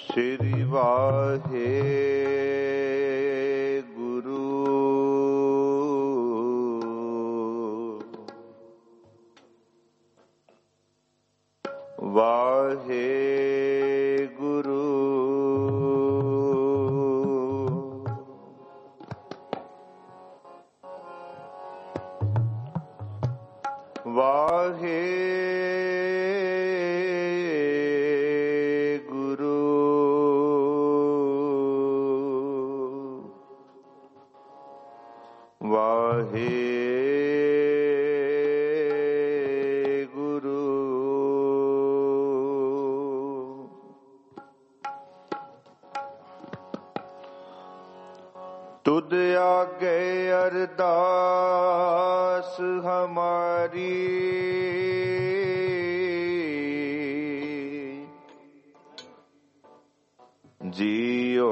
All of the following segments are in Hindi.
ਸ਼੍ਰੀ ਵਾਹਿਗੁਰੂ ਵਾਹਿਗੁਰੂ ਵਾਹਿਗੁਰੂ ਵਾਹਿਗੁਰੂ ਤੁਧ ਆਗੇ ਅਰਦਾਸ ਹਮਾਰੀ ਜੀਓ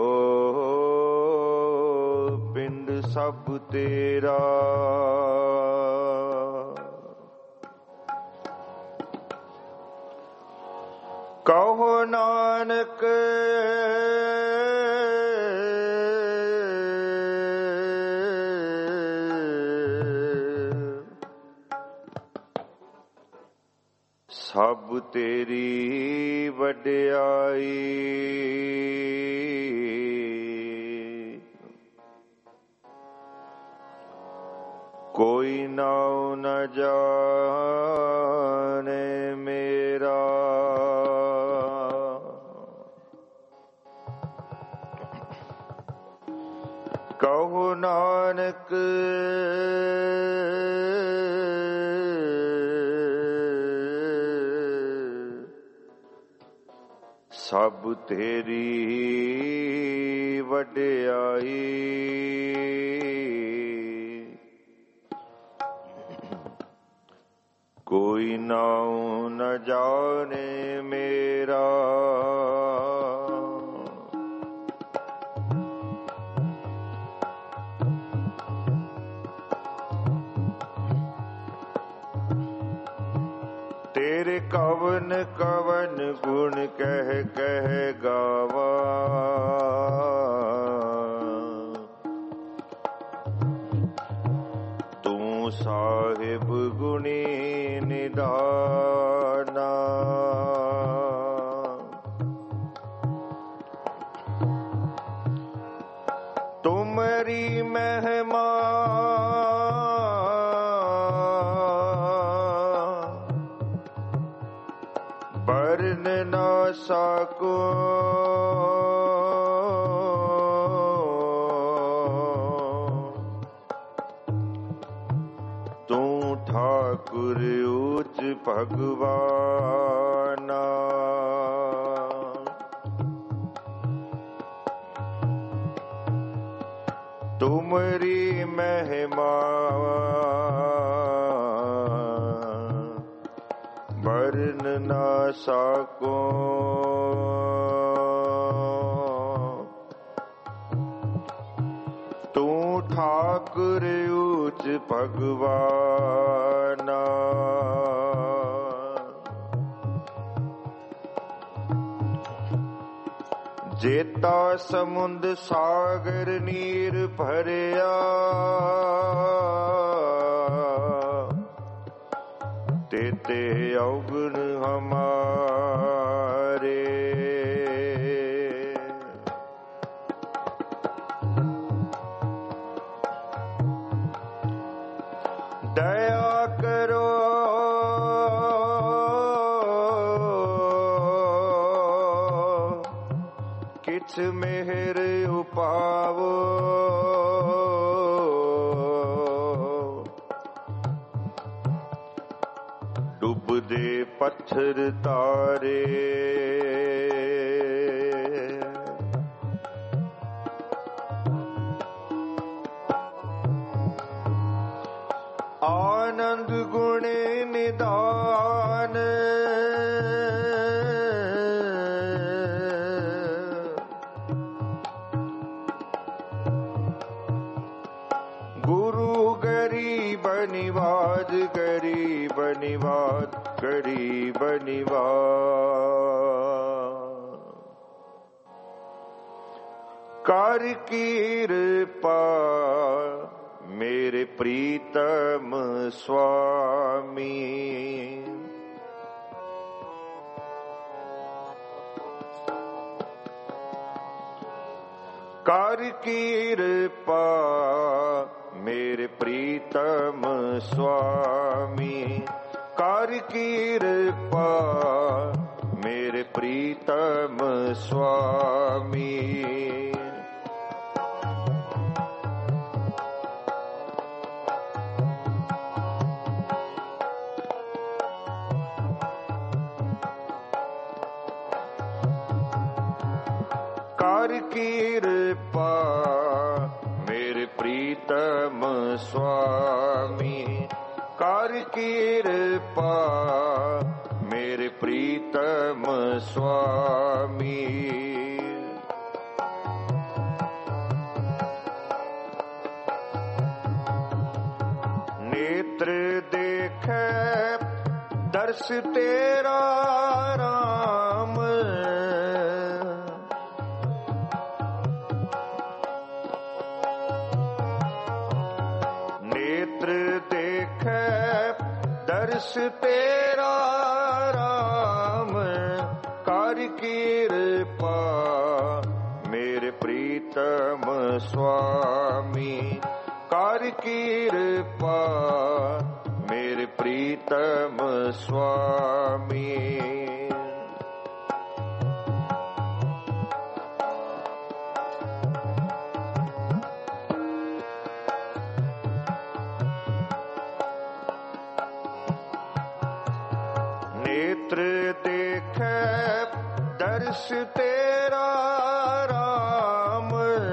ਪਿੰਡ ਸਭ ਤੇਰਾ ਕਹੋ ਨਾਨਕ ਸਭ ਤੇਰੀ ਵਡਿਆਈ ਕੋਈ ਨਾਉ ਨ ਜਾਣੇ ਮੇਰਾ ਕਹੋ ਨਾਨਕ ਸਭ ਤੇਰੀ ਵਡਿਆਈ ਕੋਈ ਨਾਉ ਨ ਜਾਣੇ ਮੇਰਾ ਤੇਰੇ ਕਵਨ ਕਵਨ ਗੁਣ ਕਹਿ ਕਹਿ ਗਾਵਾ ਤੂੰ ਸਾਹਿਬ ਗੁਣੀ ਨਿਦਾਨਾ ਤੁਮਰੀ ਮਹਿਮਾ ਬਰਨ ਨਾ ਸਕੋ ਤੂੰ ਠਾਕੁਰ ਉੱਚ ਭਗਵਾਨਾ ਤੁਮਰੀ ਮਹਿਮਾ ਬਰਨ ਨਾ ਸਕੋ ਤੂੰ ਠਾਕੁਰ ਉੱਚ ਭਗਵਾਨਾ ਜੇਤਾ ਸਮੁੰਦ ਸਾਗਰ ਨੀਰ ਭਰਿਆ ਤੇਤੇ ਔਗਣ ਹਮਾਰੇ ਦਇਆ ਕਰੋ ਕਿਛ ਮਿਹਰ ਉਪਾਵੋ ਡੁੱਬਦੇ ਪੱਥਰ ਤਾਰੇ ਆਨੰਦ ਗੁਣ ਨਿਦਾਨ ਗੁਰੂ ਗਰੀਬ ਨਿਵਾਜ ਗਰੀਬ ਨਿਵਾਜ ਗਰੀਬ ਨਿਵਾਜ कर कृपा मेरे प्रीतम स्वामी। कर कृपा मेरे प्रीतम स्वामी। कर कृपा मेरे प्रीतम स्वामी। कर कृपा मेरे प्रीतम स्वामी। कर कृपा मेरे प्रीतम स्वामी। नेत्र देखे दर्श तेरा राम। नेत्र देखे दर्श तेरा राम। कर कृपा मेरे प्रीतम स्वामी। कर कृपा मेरे प्रीतम स्वामी। नेत्र देखे दर्श तेरा राम।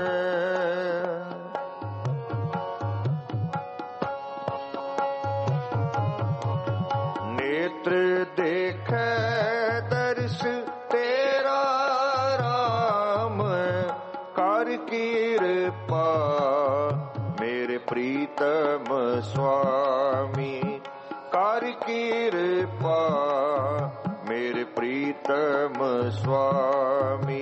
नेत्र देखे दर्श तेरा राम। कर कृपा मेरे प्रीतम स्वामी। कर कृपा मेरे प्रीतम स्वामी।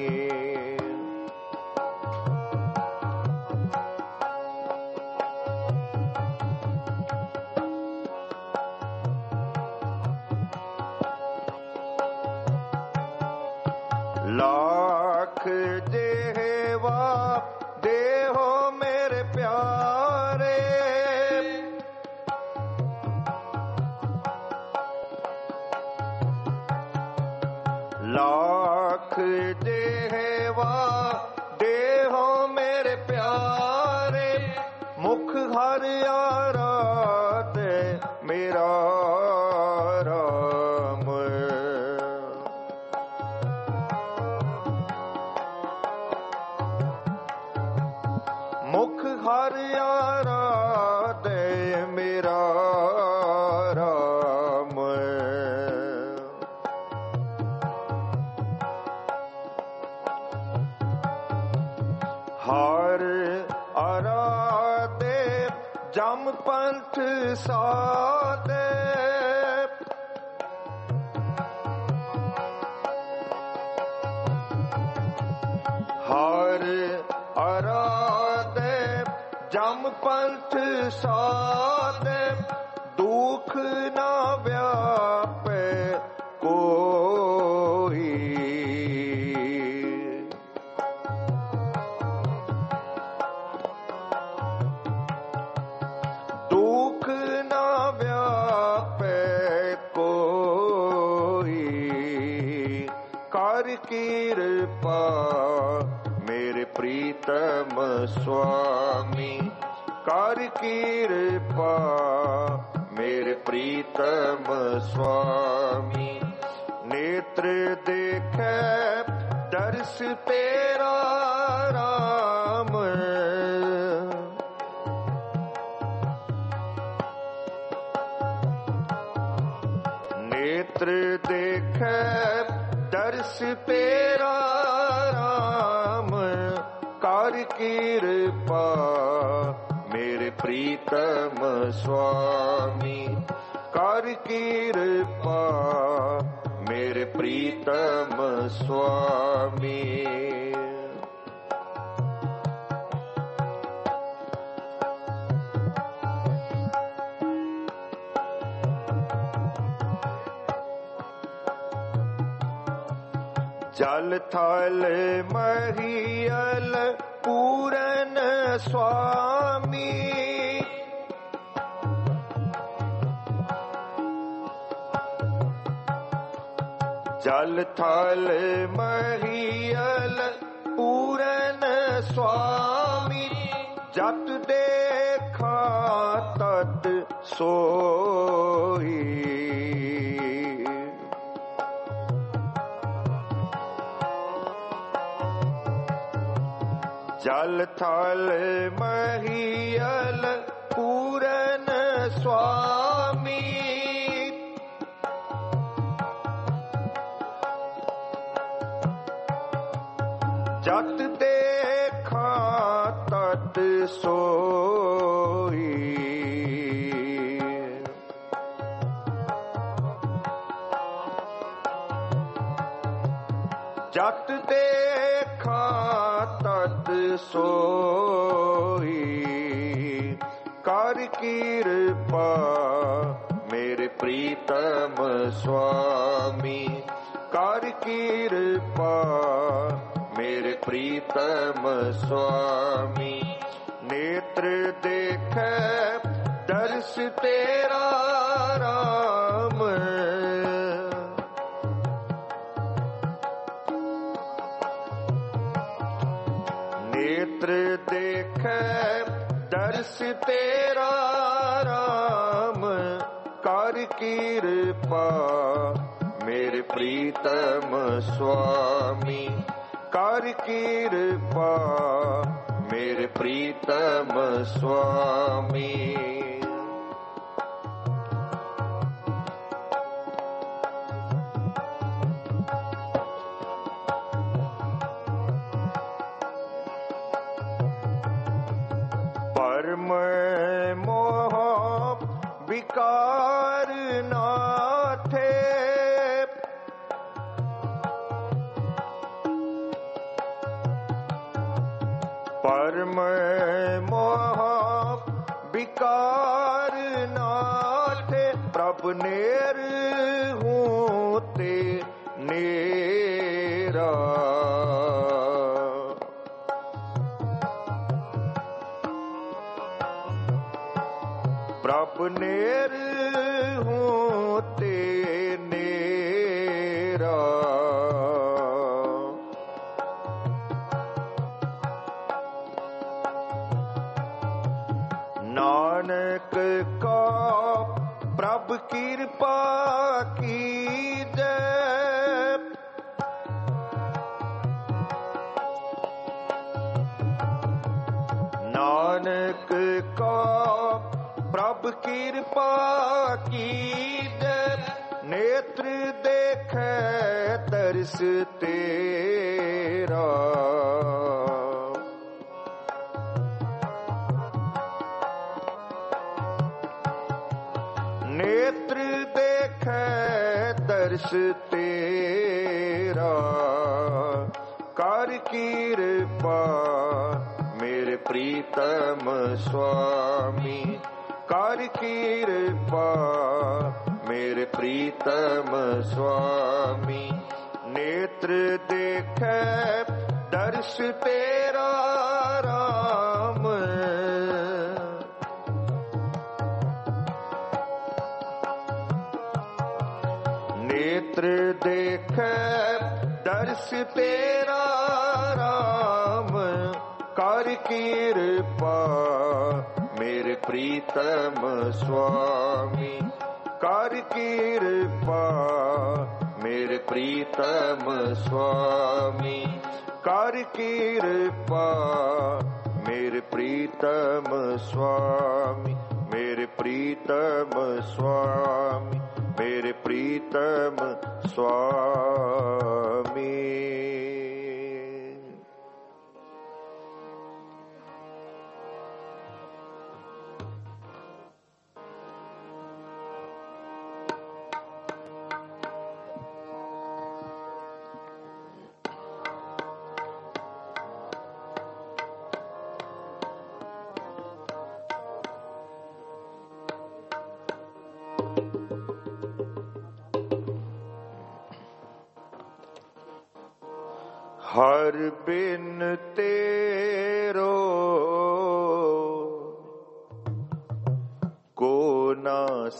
लाख देवा देहो मेरे प्यारे। लाख देवा देहो मेरे प्यारे। मुख हर आराधे मेरा राम। मुख हर आराधे मेरा राम। हर आराधे जम पंथ साधे। हर आराधे जम पंथ साधे। दुख ना व्यापे कोई। दुख ना व्यापे कोई। कर कृपा मेरे प्रीतम स्वामी। कर कृपा मेरे प्रीतम स्वामी। नेत्र देखे दर्श तेरा राम। नेत्र देखे दर्श तेरा राम। कर कृपा मेरे प्रीतम स्वामी। कर कृपा मेरे प्रीतम स्वामी। जल थल महियल पूरन स्वामी, जल थल महियल पूरन स्वामी, जत देखा तत सोई। जल थल महियल पूरन स्वामी, जत देखा तत सोई। जत देखा तत सोई। कर कृपा मेरे प्रीतम स्वामी, कर कृपा मेरे प्रीतम स्वामी। नेत्र देखे दर्श तेरा राम, नेत्र देखे दर्श तेरा राम। कर कृपा मेरे प्रीतम स्वामी, कर कृपा मेरे प्रीतम स्वामी। परम मोह विकार नाथे, परम मोह विकार नाथे। प्रभु नेर हूँ ते नेरा, प्रभु नेर हूँ ते नेरा। नानक का प्रभु कृपा कीजै, नानक का प्रभु कृपा कीजै। नेत्र देखे दर्श तेरा, नेत्र देखे दर्श तेरा। कर कृपा मेरे प्रीतम स्वामी, कर कृपा मेरे प्रीतम स्वामी। नेत्र देखे दर्श तेरा राम, नेत्र देखे दर्श तेरा राम। कर कृपा मेरे प्रीतम स्वामी, कर कृपा मेरे प्रीतम स्वामी। कर कृपा मेरे प्रीतम स्वामी, मेरे प्रीतम स्वामी, मेरे प्रीतम स्वामी। हर बिन तेरो को न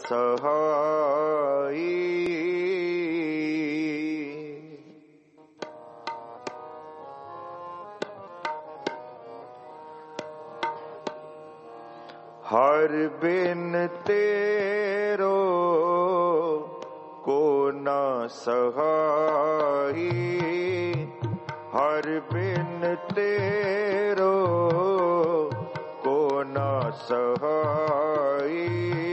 सहाई, हर बिन तेरो को न सहाई, हर बिन तेरो को न सहाई।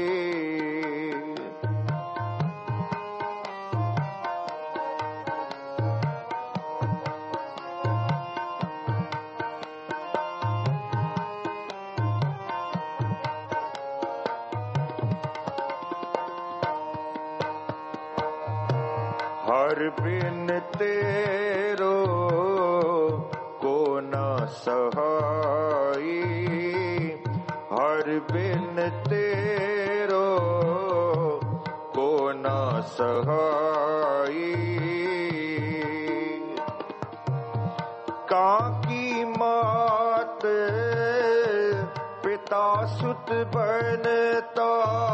हर बिन तेरो को न सहाई, हर बिन तेरो को न सहाई। काकी मात पिता सुत बनता,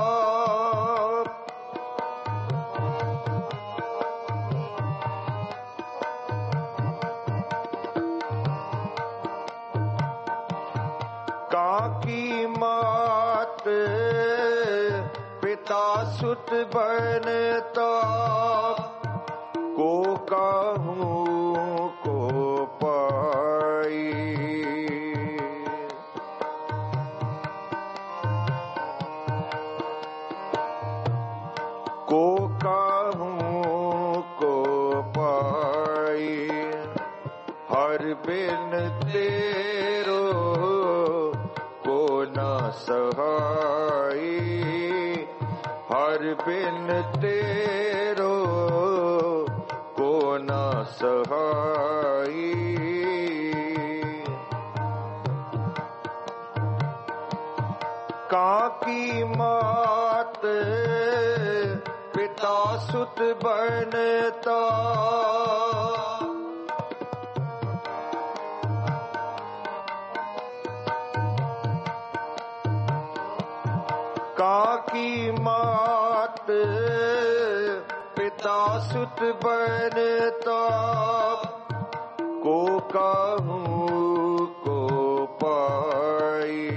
काकी मात पिता सुत बनता, को कहूँ को पाई। को कहूँ को पाई, हर बिन तेरो सहाई, हर बिन तेरो को न सहाई। काकी मात पिता सुत बनता, काकी मात पिता सुत बनता, को कहूँ को पाई।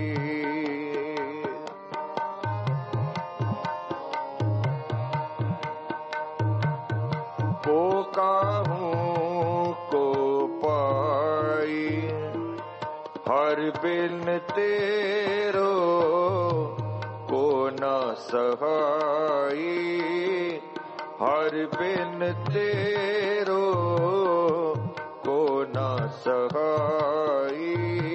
को कहूँ को पाई, हर बिन तेरो को न सहाई, हर बिन तेरो को न सहाई।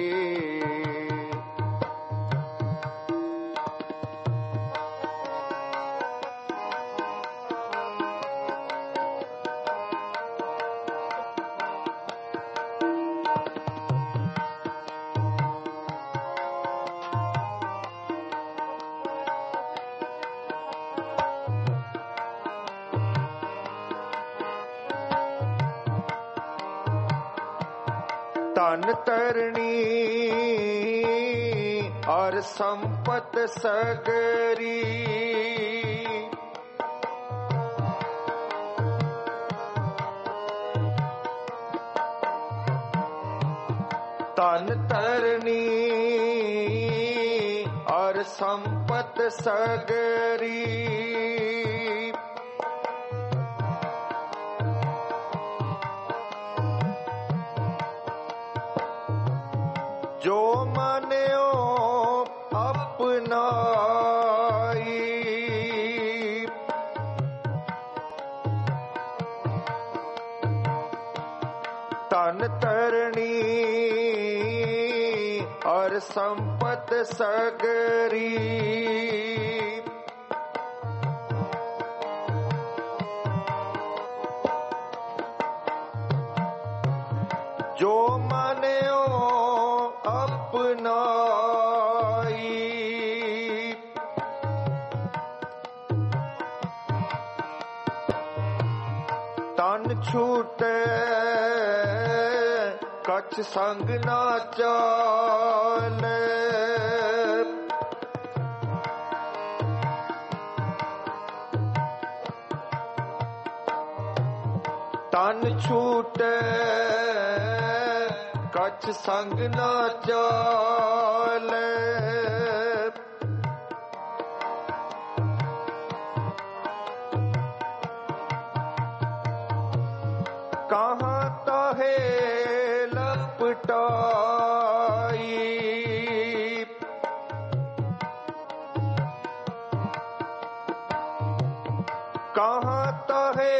तन तरणी और संपत सगरी, तन तरणी और संपत सगरी, जो मान्यो अपनाई, तन तरणी और संपत सगरी, जो मान्यो अपनाई, तन छूटे कछ संग ना चाले, तन छूटे कछ संग ना चाले, कहाँ ताहे लपटाई, कहाँ ताहे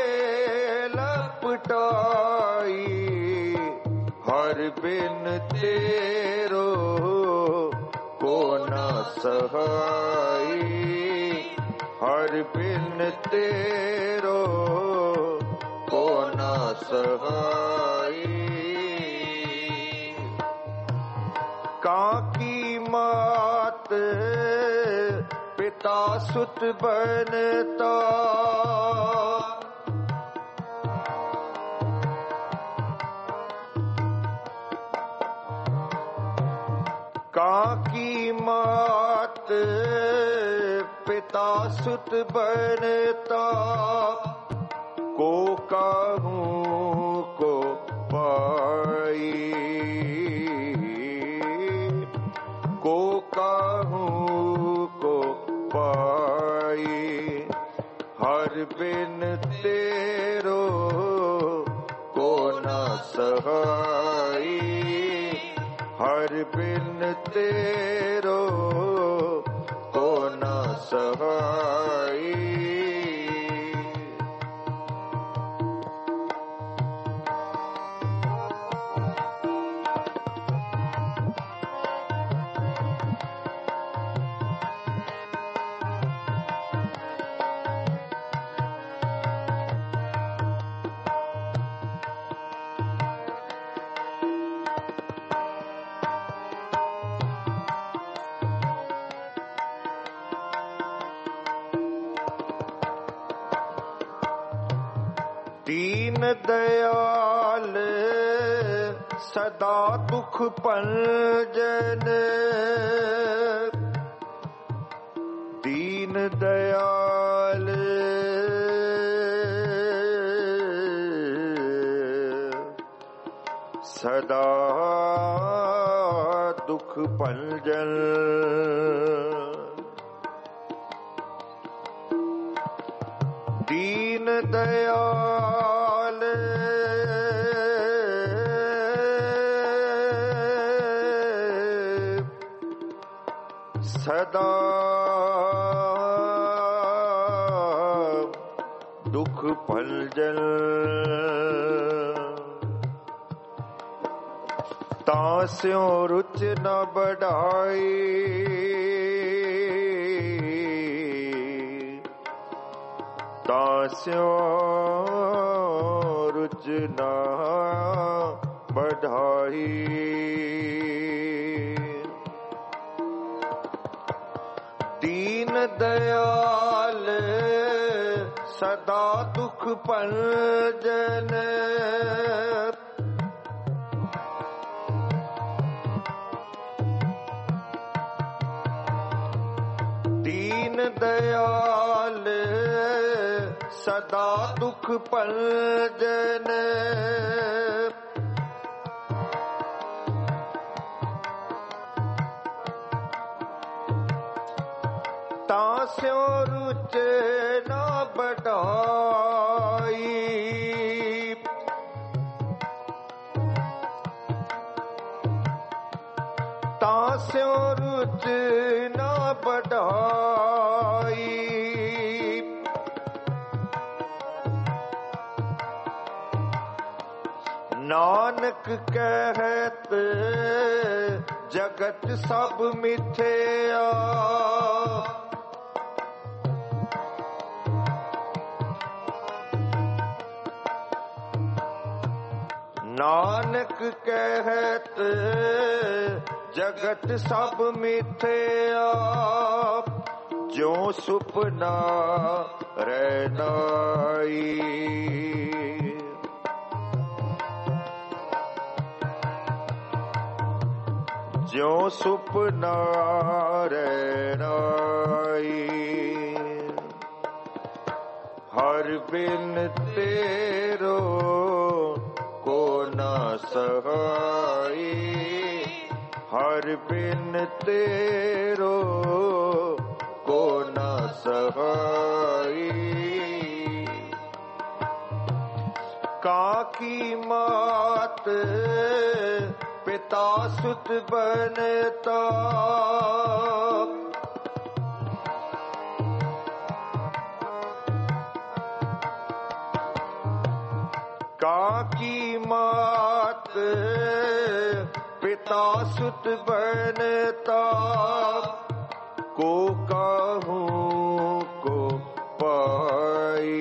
लपटाई, हर बिन तेरो को न सहाई, हर बिन तेरो को न सहाई। काकी मात पिता सुत बनता, काकी मात पिता सुत बनता, को कहूँ को पाई, को कहूँ को पाई, हर बिन तेरो को न सहाई, हर बिन तेरो को न सहाई। दीन दयाल सदा दुख पंजन, दीन दयाल सदा दुख पंजन, दीन दयाल सदा दुख भंजन, तास्यों रुच न बढ़ाई, तास्यों रुच न बढ़ाई, दीन दयाल सदा दुख पंजन, दीन दयाल सदा दुख पंजन, तास्यों रुच न बढ़ाई, तास्यों रुच न बढ़ाई, नानक कहत जगत सब मिथ्या, नानक कहत जगत सब मिथ्या, जो सुपना रहनाई, ज्यों सुपना रैनाई। हर बिन तेरो को न सहाई। हर बिन तेरो को न सहाई। काकी मात पिता सुत बनता। काकी मात पिता सुत बनता। को कहूँ को पाई।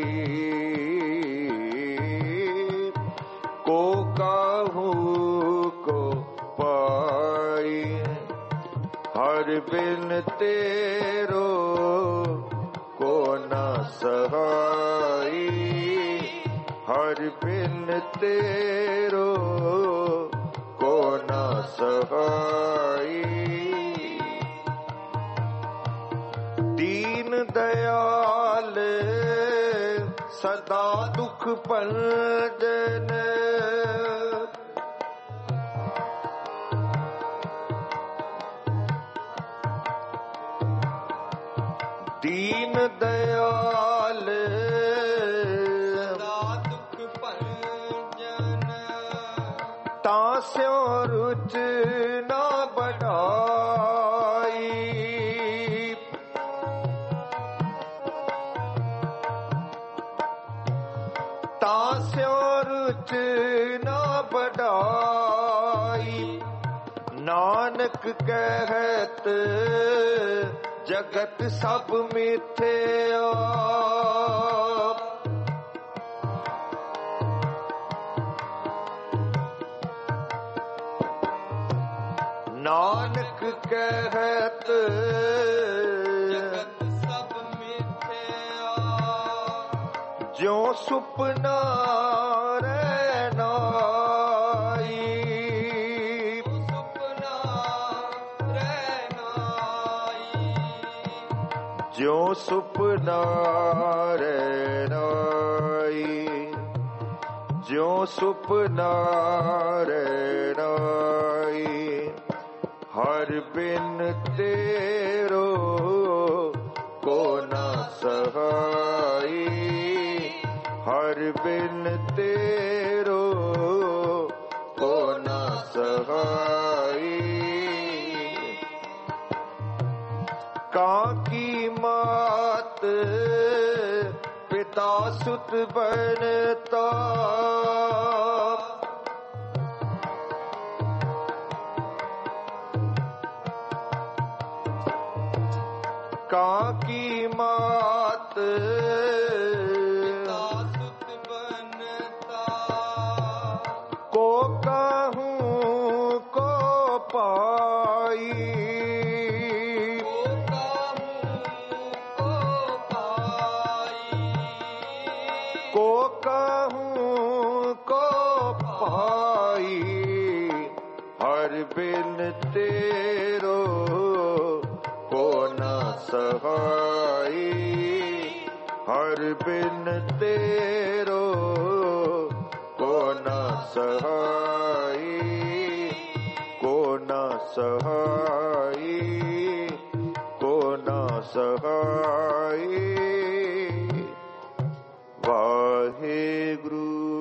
को कहूँ को पाई। हर बिन तेरो को न सहाई। हर बिन तेरो को न सहाई। दीन दयाल सदा दुख भंजन। दीन दयाल तास्यों रुच न बढ़ाई। तास्यों रुच न बढ़ाई। नानक कहत जगत सब मिथ्या। नानक कहत जगत सब मिथ्या। ज्यों सुपना रैनाई। सुपना रैनाई। ज्यों सुपना रैनाई। ज्यों सुपना रैनाई। हर बिन तेरो को न सहाई। हर बिन तेरो को न सहाई। काकी मात पिता सुत बनता। काकी मात पिता सुत बनता। को कहूँ को पाई। को कहूँ को पाई। को कहूँ को पाई। हर बिन तेरो को न सहाई। हर बिन तेरो को न सहाई। को न सहाई। को न सहाई। वाहेगुरु।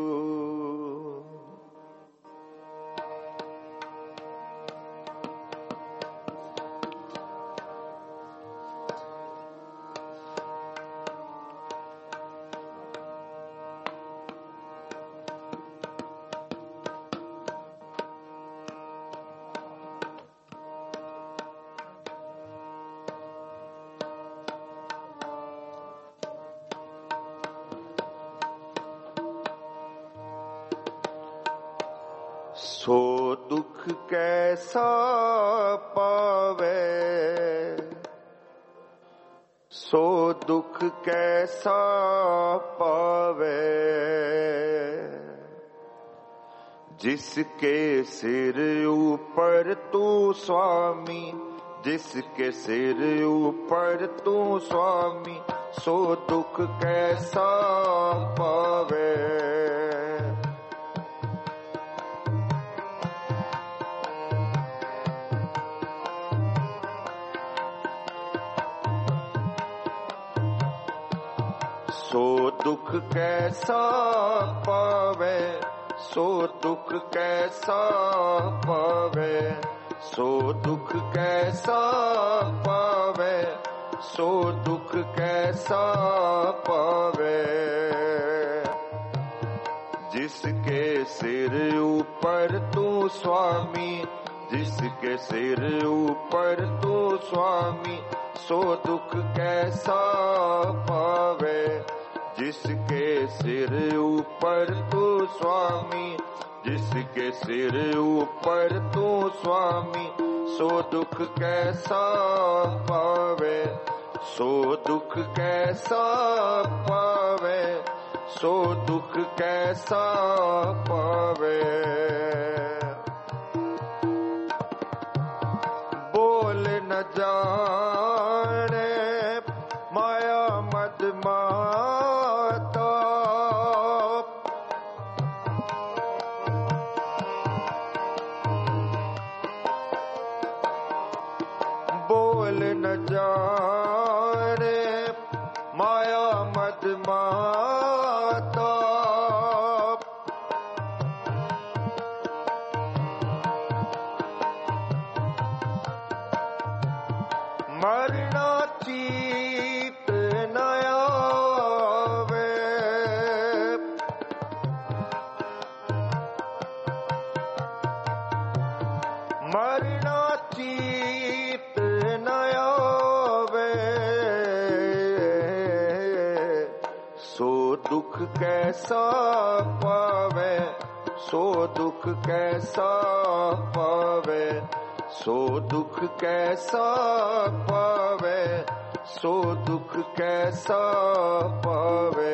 सो दुख कैसा पावे। सो दुख कैसा पावे। जिसके सिर ऊपर तू स्वामी, जिसके सिर ऊपर तू स्वामी, सो दुख कैसा पावे। सो दुख कैसा पावे, सो दुख कैसा पावे, सो दुख कैसा पावे, सो दुख कैसा पावे। जिसके सिर ऊपर तू स्वामी, जिसके सिर ऊपर तू स्वामी, सो दुख कैसा पावे। जिसके सिर ऊपर तू स्वामी, जिसके सिर ऊपर तू स्वामी, सो दुख कैसा पावे, सो दुख कैसा पावे, सो दुख कैसा पावे। बोल न जाने माया मद माता, बोल न जाने माया मद माता। मरना चीत न आवे, मरना चीत न आवे। सो दुख कैसा पावे, सो दुख कैसा पावे, सो दुख कैसा पावे, सो दुख कैसा पावे।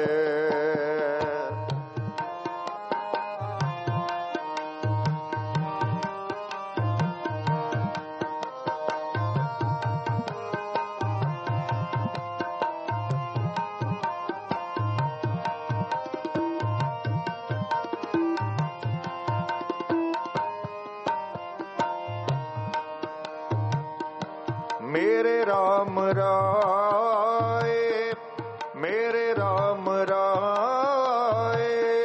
मेरे राम राय, मेरे राम राय,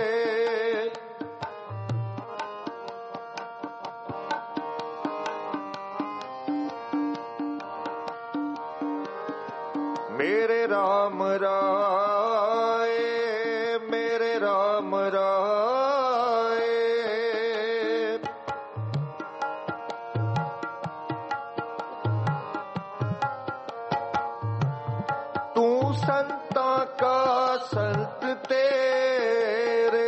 मेरे राम राय, मेरे राम राय। तू संता का संत तेरे,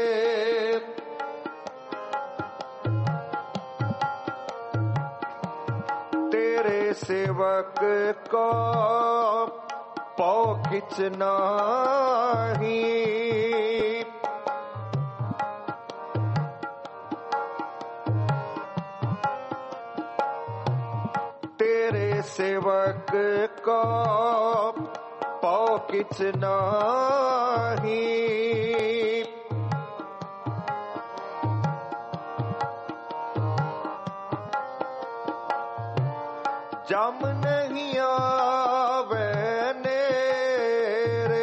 तेरे सेवक को पौ किच नाही। तेरे सेवक को पौ किच नाही। जम नहीं आवे नेरे,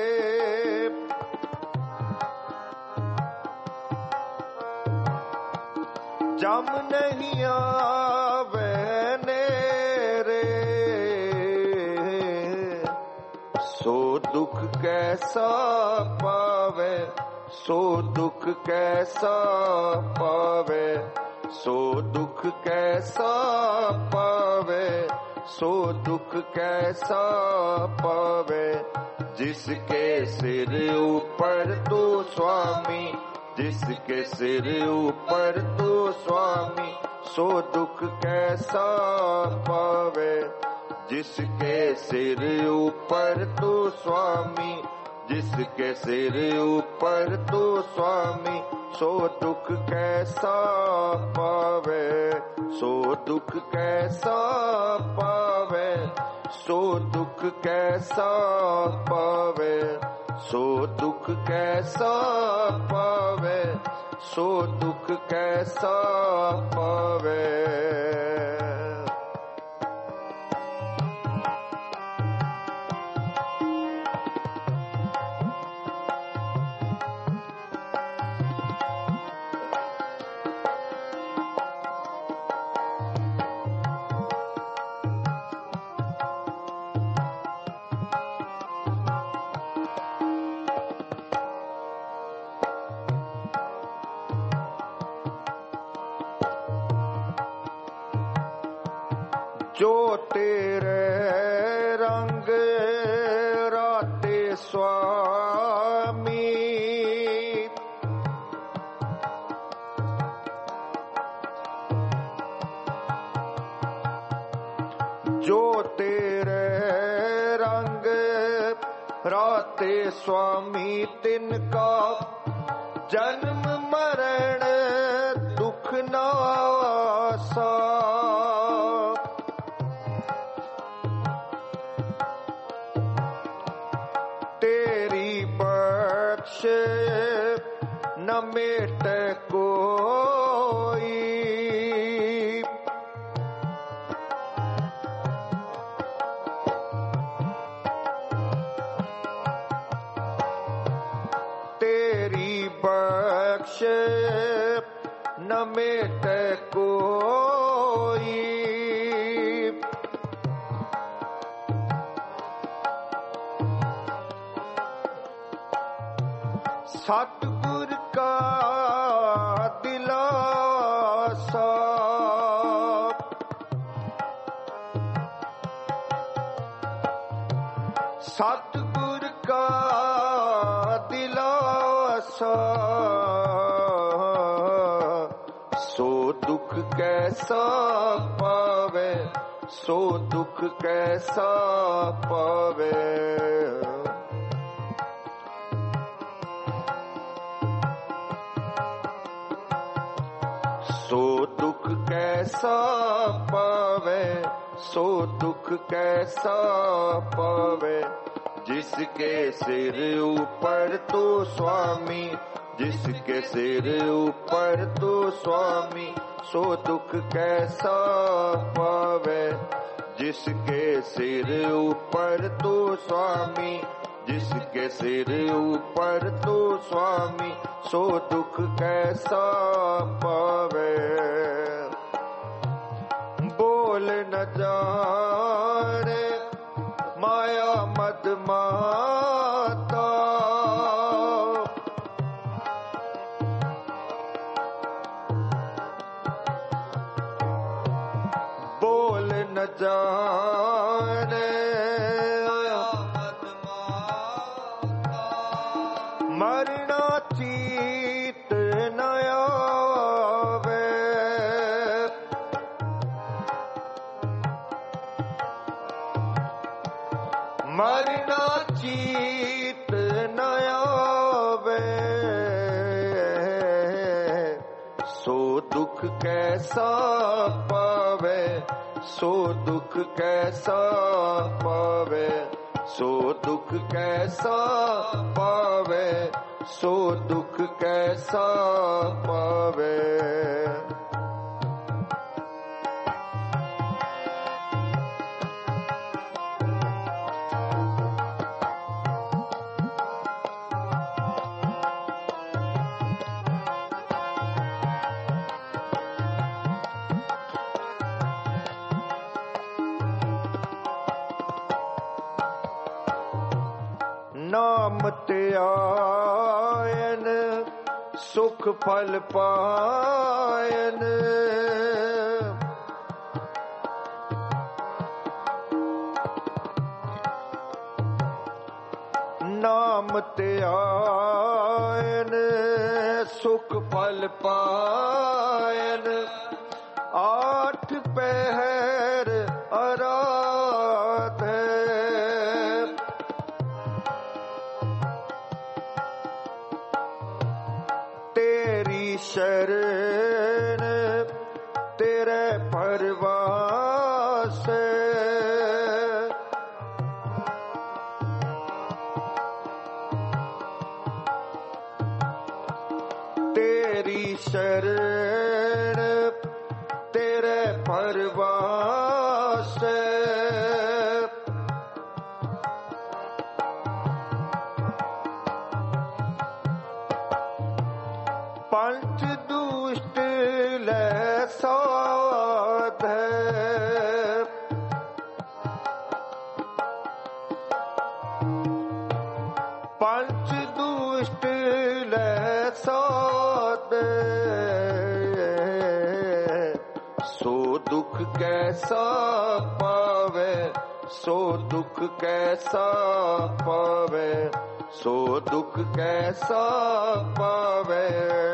जम नहीं आवे नेरे। सो दुख कैसा पावे, सो दुख कैसा पावे, सो दुख कैसा पावे, सो दुख कैसा पावे। जिसके सिर ऊपर तू स्वामी, जिसके सिर ऊपर तू स्वामी, सो दुख कैसा पावे। जिसके सिर ऊपर तू स्वामी, जिसके सिर ऊपर तू स्वामी, सो दुख कैसा पावे, सो दुख कैसा पावे, सो दुख कैसा पावे, सो दुख कैसा पावे, सो दुख कैसा पावे। जो तेरे रंग राते स्वामी, जो तेरे रंग राते स्वामी, तिनका जन्म मरण दुख नासा। तेरी बख्श न मेट कोई, तेरी बख्श न मेट कोई। सतगुर का दिलासा, सतगुर का दिलासा, सो दुख कैसा पावे, सो दुख कैसा पावे। सो दुख कैसा पावे, सो दुख कैसा पावे। जिसके सिर ऊपर तो स्वामी, जिसके सिर ऊपर तो स्वामी, सो दुख कैसा पावे। जिसके सिर ऊपर तो स्वामी, जिसके सिर ऊपर तो स्वामी, सो दुख कैसा पावे। बोल न जाने माया मद माता, बोल न जाने मरना चीत न आवे। मरना चीत न आवे। सो दुख कैसा पावे, सो दुख कैसा पावे, सो दुख कैसा पावे, सो दुख कैसा पावे। नाम ते आयन सुख फल पायन। नाम ते आयन सुख फल पायन। आठ पहर आराधे तेरी शरण तेरे परवास तेरी शरण तेरे परवास पंच दुष्ट ले साध पंच दुष्ट ले साध सो दुख कैसा पावे सो दुख कैसा पावे सो दुख कैसा पावे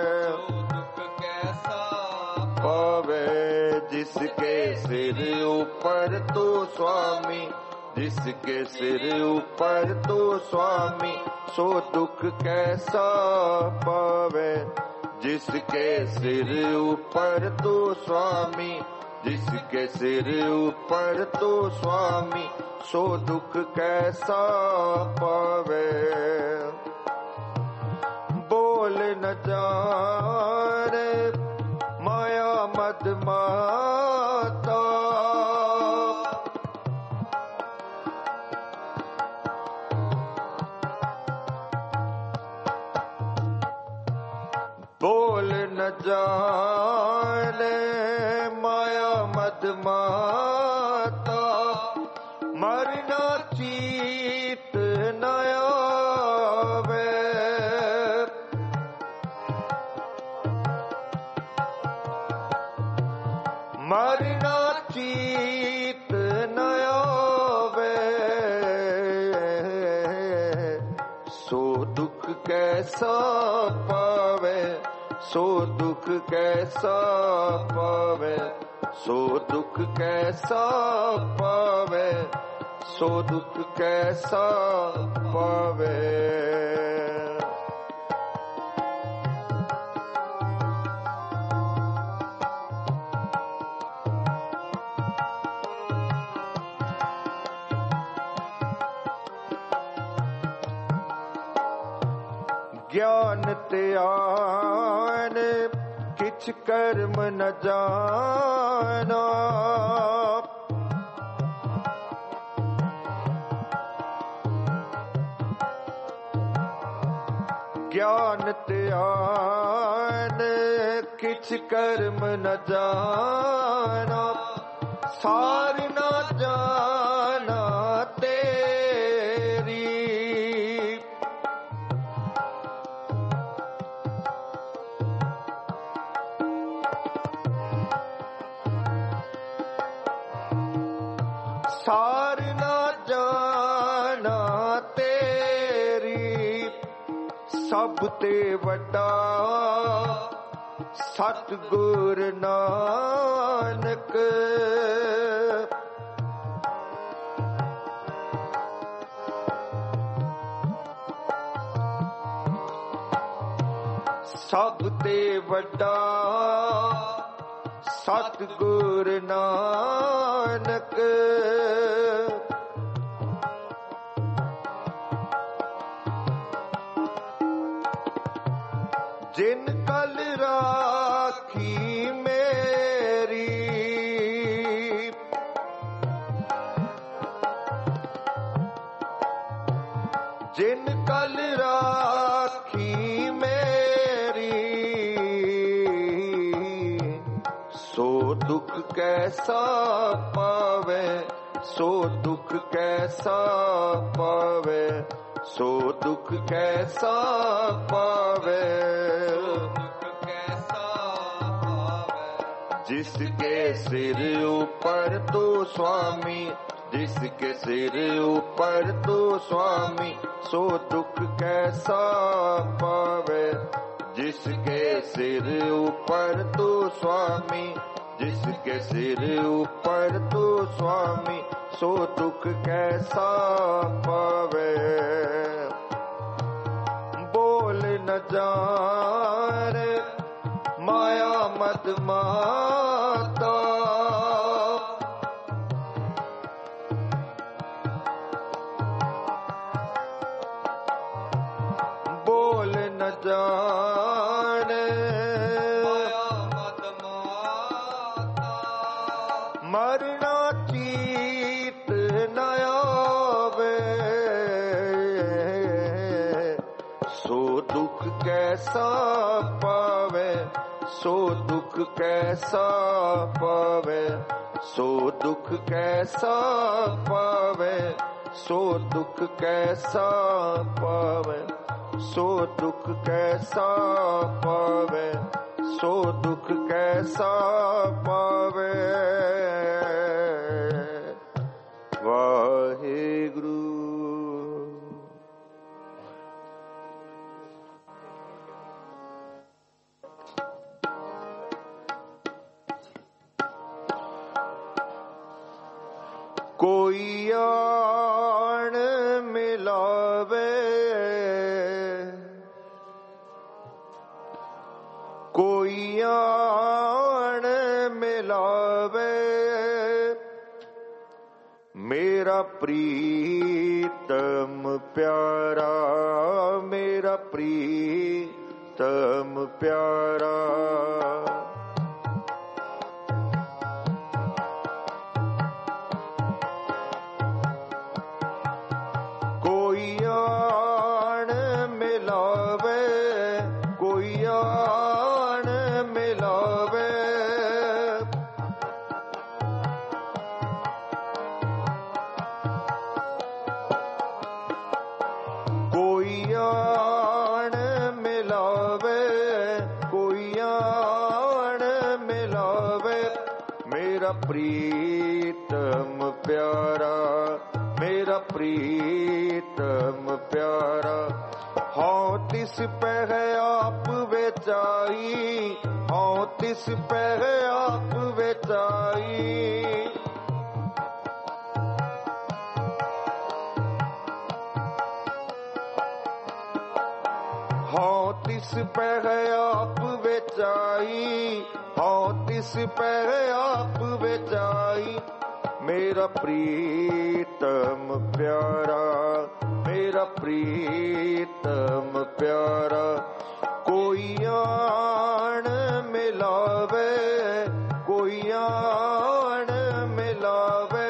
पावे जिसके सिर ऊपर तो स्वामी जिसके सिर ऊपर तो स्वामी सो दुख कैसा पावे जिसके सिर ऊपर तो स्वामी जिसके सिर ऊपर तो स्वामी सो दुख कैसा पावे बोल न जाने माया मद माता बोल न जाने माया मद माता मरना चीत न आवे मरना चीत न आवे सो दुख कैसा पावे सो दुख कैसा पावे सो दुख कैसा पावे सो दुख कैसा पावे ज्ञान त्यान किछ कर्म न जाना ज्ञान त्यान किछ कर्म न जाना सार न जाना तेरी सार न जाना तेरी सब ते वड्डा सतगुर नानक सब ते वड्डा सतगुर नानक जिन कल राखी मेरी जिन कल राखी मेरी सो दुख कैसा पावे सो दुख कैसा पावे सो दुख कैसा पावे जिसके सिर ऊपर तो स्वामी जिसके सिर ऊपर तो स्वामी सो दुख कैसा पावे जिसके सिर ऊपर तो स्वामी जिसके सिर ऊपर तो स्वामी सो दुख कैसा पावे बोल न जाने मद माता। बोल न जाने माया मद माता। मरना चीत न आवे, सो दुख कैसा पावे, सो दुख कैसा पावे, सो दुख कैसा पावे, सो दुख कैसा पावे, सो दुख कैसा पावे, सो दुख कैसा पावे। वाहेगुरु। कोई आन मिलावे, कोई आन मिलावे, मेरा प्रीतम प्यारा, मेरा प्रीतम प्यारा। कोई आन मिलावे, कोई आन मिलावे, कोई आन मिलावे, कोई आन मिलावे, मेरा प्रीतम प्यारा, मेरा प्रीतम प्यारा। हाँ तिस पे है आप बेचाई, हाँ तिस पे है आप बेचाई, हाँ तिस पे है आप बेचाई, हाँ तिस पे है आप बेचाई, मेरा प्रीतम प्यारा, मेरा प्रीतम प्यारा। कोई आन मिलावे, कोई आन मिलावे,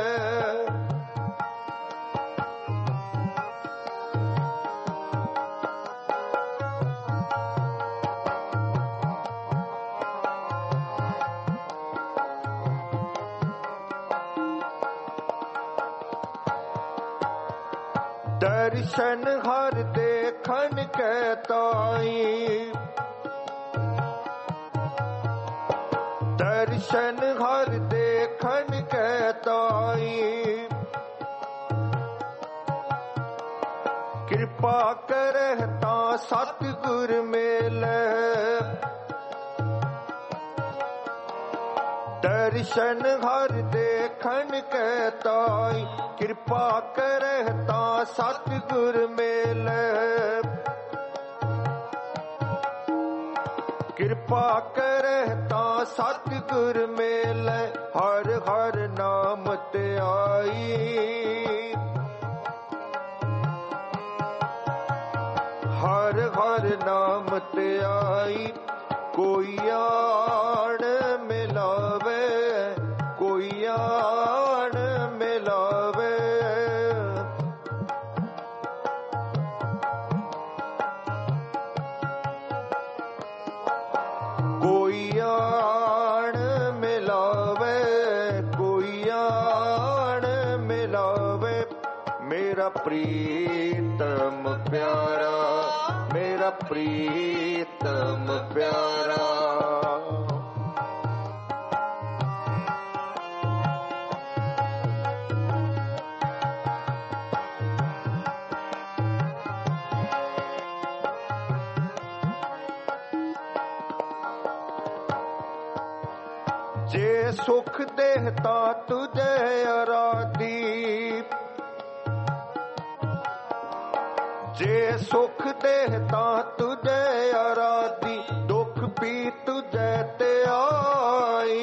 दर्शन हर देखन कहताई, दर्शन हर देखन कहताई, कृपा करहता सतगुर मेले, दर्शन हर देखन कहताई, कृपा करहता सतगुर मेले, कृपा करहता सतगुर मेले, हर हर नाम ते आई, हर हर नाम ते आई। कोई आन मिलावे, कोई आन मिलावे, कोई आन मिलावे, कोई आन मिलावे, मेरा प्रीतम प्यारा, मेरा प्रीतम प्यारा। जे सुख देहता तुझे आराधी, जे सुख देहता तुझे आराधी, दुख पीड़ ਤੁਝੈ ਤੇ ਆਈ।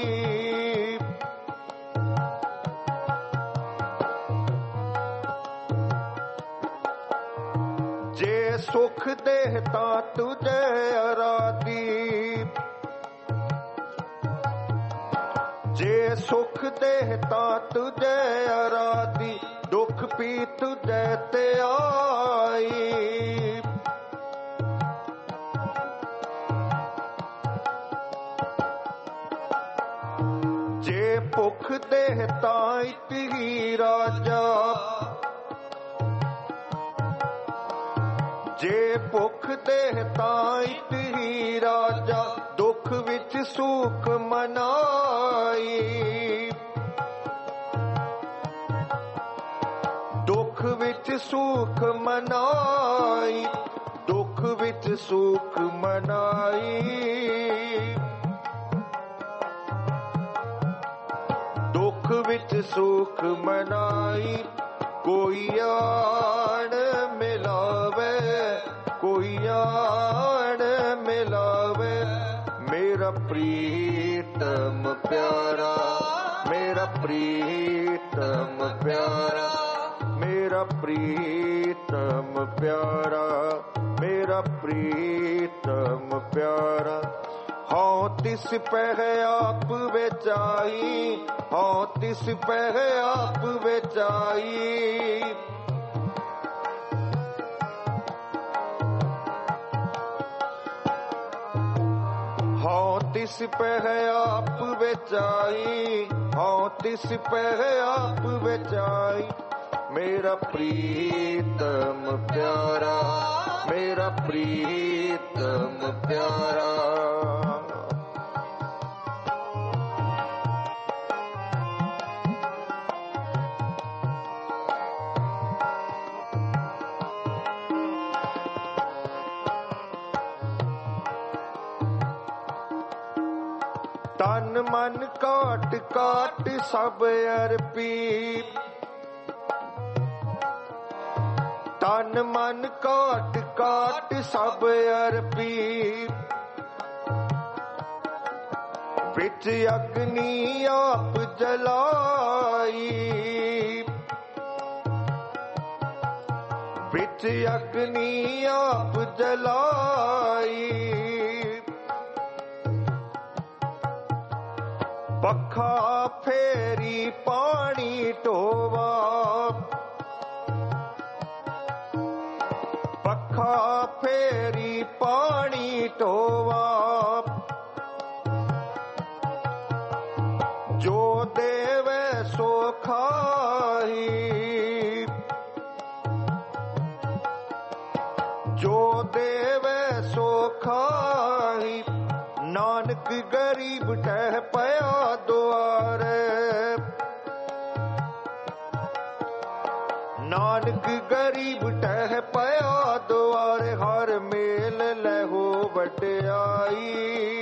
ਜੇ ਸੁਖ ਦੇਹ ਤਾਂ ਤੁਝੈ ਅਰਾਧੀ। ਜੇ ਸੁਖ ਦੇਹ ਤਾਂ ਤੁਝੈ ਅਰਾਧੀ। ਦੁਖ ਪੀ ਤੁਝੈ ਤੇ ਆਈ। ਜੇ ਭੁਖ ਦੇਹ ਤਾਂ ਇਤਹੀ ਰਾਜਾ। ਜੇ ਭੁਖ ਦੇਹ ਤਾਂ ਇਤਹੀ ਰਾਜਾ। ਦੁਖ ਵਿੱਚ ਸੁਖ ਮਨਾਈ। ਦੁਖ ਵਿੱਚ ਸੁਖ ਮਨਾਈ। ਦੁਖ ਵਿੱਚ ਸੁਖ ਮਨਾਈ। ਦੁਖ ਵਿੱਚ ਸੁਖ ਮਨਾਈ। ਕੋਈ ਆਣ ਮਿਲਾਵੇ, ਕੋਈ ਆਣ ਮਿਲਾਵੇ। ਮੇਰਾ ਪ੍ਰੀਤਮ ਪਿਆਰਾ, ਮੇਰਾ ਪ੍ਰੀਤਮ ਪਿਆਰਾ, ਮੇਰਾ ਪ੍ਰੀਤਮ ਪਿਆਰਾ, ਮੇਰਾ ਪ੍ਰੀਤਮ ਪਿਆਰਾ। ਹਉ ਤਿਸ ਪਹਿ ਆਪ ਵਿਚਾਈ। ਹਉ ਤਿਸ ਪਹਿ ਆਪ ਵਿਚਾਈ। ਹਉ ਤਿਸ ਪਹਿ ਆਪ ਵਿਚਾਈ। ਹਉ ਤਿਸ ਪਹਿ ਆਪ ਵਿਚਾਈ। ਮੇਰਾ ਪ੍ਰੀਤਮ ਪਿਆਰਾ, ਮੇਰਾ ਪ੍ਰੀਤਮ ਪਿਆਰਾ। ਤਨ ਮਨ ਕਾਟ ਕਾਟ ਸਭ ਅਰਪੀ। ਤਨ ਮਨ ਕਾਟ ਕਾਟ ਸਭ ਅਰਪੀ। ਵਿੱਚ ਅਗਨੀ ਆਪ ਜਲਾਈ। ਵਿੱਚ ਅਗਨੀ ਆਪ ਜਲਾਈ। ਪੱਖਾ ਫੇਰੀ ਪਾਣੀ ਢੋਵਾ। ਪੱਖਾ ਫੇਰੀ ਪਾਣੀ ਢੋਵਾ। ਜੋ ਦੇਵੇ ਸੋ ਖਾਹੀ। ਜੋ ਦੇਵੇ ਸੋ ਖਾਹੀ। ਨਾਨਕ ਗਰੀਬ ਠਹਿ ਪਿਆ ਦੁਆਰੇ। ਨਾਨਕ ਗਰੀਬ ਠਹਿ ਪਿਆ ਦੁਆਰੇ। ਹਰ ਮੇਲ ਲਹੋ ਵਡਿਆਈ।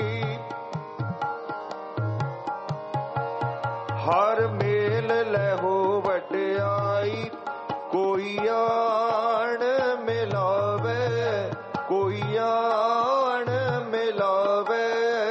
ਹਰ ਮੇਲ ਲਹੋ ਵਡਿਆਈ। ਕੋਈ ਆਣ ਮਿਲਾਵੇ, ਕੋਈ ਆਣ ਮਿਲਾਵੇ।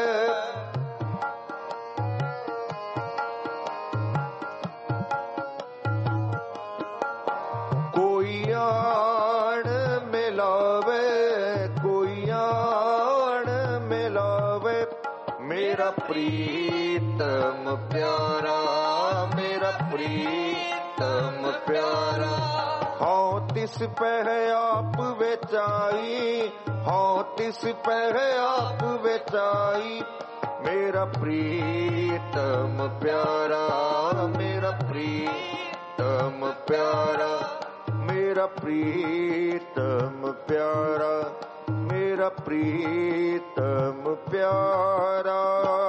ਕੋਈ ਆਣ ਮਿਲਾਵੇ, ਕੋਈ ਆਣ ਮਿਲਾਵੇ। ਮੇਰਾ ਪ੍ਰੀਤਮ ਪਿਆਰਾ, ਮੇਰਾ ਪ੍ਰੀਤਮ ਪਿਆਰਾ। ਹਉ ਤਿਸ ਪਹਿ ਆਪ ਵਿਚਾਈ। ਹਉ ਤਿਸ ਪਹਿ ਆਪ ਵਿਚਾਈ। ਮੇਰਾ ਪ੍ਰੀਤਮ ਪਿਆਰਾ, ਮੇਰਾ ਪ੍ਰੀਤਮ ਪਿਆਰਾ, ਮੇਰਾ ਪ੍ਰੀਤਮ ਪਿਆਰਾ, ਮੇਰਾ ਪ੍ਰੀਤਮ ਪਿਆਰਾ।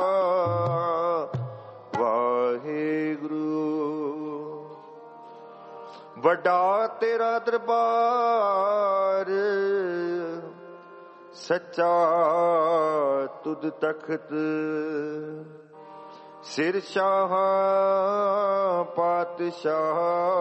ਵਾਹਿਗੁਰੂ। ਵੱਡਾ ਤੇਰਾ ਦਰਬਾਰ, ਸੱਚਾ ਤੁਧ ਤਖਤ। ਸਿਰ ਸ਼ਾਹ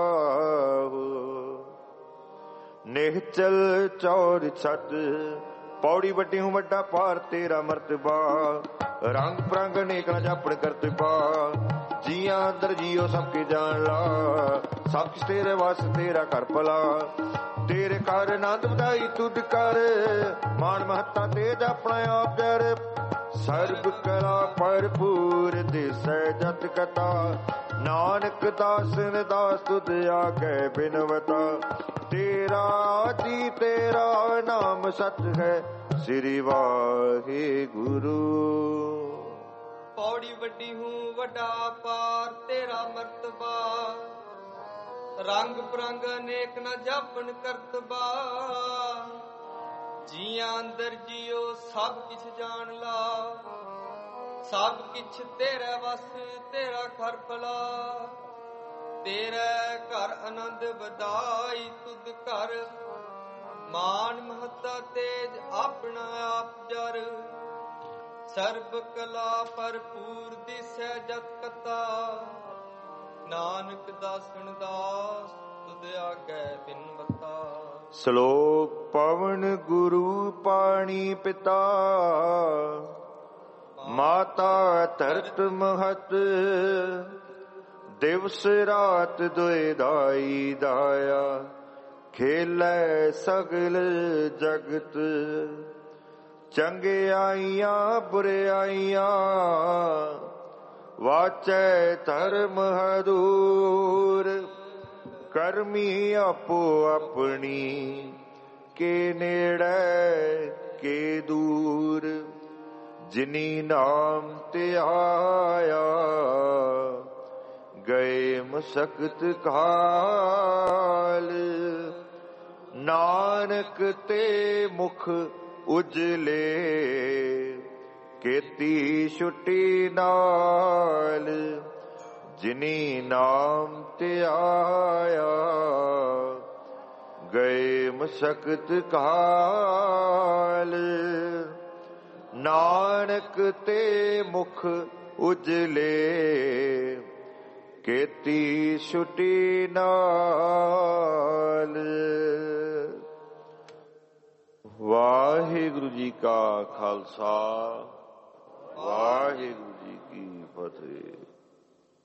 ਪਾਤਸ਼ਾਹ, ਨਿਹਚਲ ਚੌਰ ਛਤ ਪੌੜੀ ਵੱਡੀ ਹੂੰ ਵੱਡਾ ਪਾਰ ਤੇਰਾ ਮਰਤਬਾ, ਰੰਗ ਪ੍ਰੰਗ ਅਨੇਕ ਨਾ ਜਾਪਣ ਕਰਤਬਾ, ਜੀਆਂ ਅੰਦਰ ਜੀਓ ਸਭ ਕੇ ਜਾਣ ਲਾ, ਸਭ ਕਿਛ ਤੇਰੇ ਵਸ ਤੇਰਾ ਘਰ ਭਲਾ, ਤੇਰੇ ਘਰ ਆਨੰਦ ਵਧਾਈ ਤੁਧ ਕਰ, ਮਾਣ ਮਹੱਤਾ ਤੇਜ ਆਪਣਾ ਆਪ ਜਰ, ਸਰਬ ਕਲਾ ਭਰਪੂਰ ਦਿਸੈ ਜਤ ਕਥਾ, ਨਾਨਕ ਦਾਸਨ ਦਾਸ ਤੁਧ ਆਗੇ ਬਿਨਵਤਾ, ਤੇਰਾ ਜੀ ਤੇਰਾ ਨਾਮ ਸਤ ਹੈ, ਸ੍ਰੀ ਵਾਹਿਗੁਰੂ। ਪੌੜੀ ਵੱਡੀ ਹੂੰ ਵੱਡਾ ਪਾਰ ਤੇਰਾ ਮਰਤਬਾ, ਰੰਗ ਪ੍ਰੰਗ ਅਨੇਕ ਨਾ ਜਾਪਣ ਕਰਤਬਾ, ਜੀਆਂ ਅੰਦਰ ਜੀਓ ਸਭ ਕਿਛ ਜਾਣ ਲਾ, ਸਭ ਕਿਛ ਤੇਰੇ ਵਸ ਤੇਰਾ ਘਰ ਭਲਾ, ਤੇਰੇ ਘਰ ਆਨੰਦ ਵਧਾਈ ਤੁਧ ਘਰ, ਮਾਨ ਮਹੱਤਾ ਤੇਜ ਆਪਣਾ ਆਪ ਜਰ, ਸਰਬ ਕਲਾ ਭਰਪੂਰ ਦਿਸੈ ਜਤ ਕਥਾ, ਨਾਨਕ ਦਾਸਨ ਦਾਸ ਤੁਧ ਆਗੇ ਬਿਨਵਤਾ। ਸ਼ਲੋਕ ਪਵਨ ਗੁਰੂ ਪਾਣੀ ਪਿਤਾ, ਮਾਤਾ ਧਰਤ ਮਹਤ, ਦਿਵਸ ਰਾਤ ਦੁਇ ਦਾਈ ਦਾਇਆ, ਖੇਲੇ ਸਗਲ ਜਗਤ, ਚੰਗਿਆਈਆਂ ਬੁਰਿਆਈਆਂ, ਵਾਚੈ ਧਰਮ ਹਦੂਰ, ਕਰਮੀ ਆਪੋ ਆਪਣੀ, ਕੇ ਨੇੜੇ ਕੇ ਦੂਰ, ਜਿਨੀ ਨਾਮ ਤੇ ਆਇਆ, ਗਏ ਮਸਕਤ ਕਾਲ, ਨਾਨਕ ਤੇ ਮੁਖ ਉਜਲੇ, ਕੀਤੀ ਛੁੱਟੀ ਨਾਲ, ਜਿਨੀ ਨਾਮ ਤੇ ਆਇਆ, ਗਏ ਮਸਕਤ ਕਾਲ, ਨਾਨਕ ਤੇ ਮੁਖ ਉਜਲੇ, ਕੀਤੀ ਛੁੱਟੀ ਨਾਲ। ਵਾਹਿਗੁਰੂ ਜੀ ਕਾ ਖਾਲਸਾ, ਵਾਹਿਗੁਰੂ ਜੀ ਕੀ ਫਤਿਹ।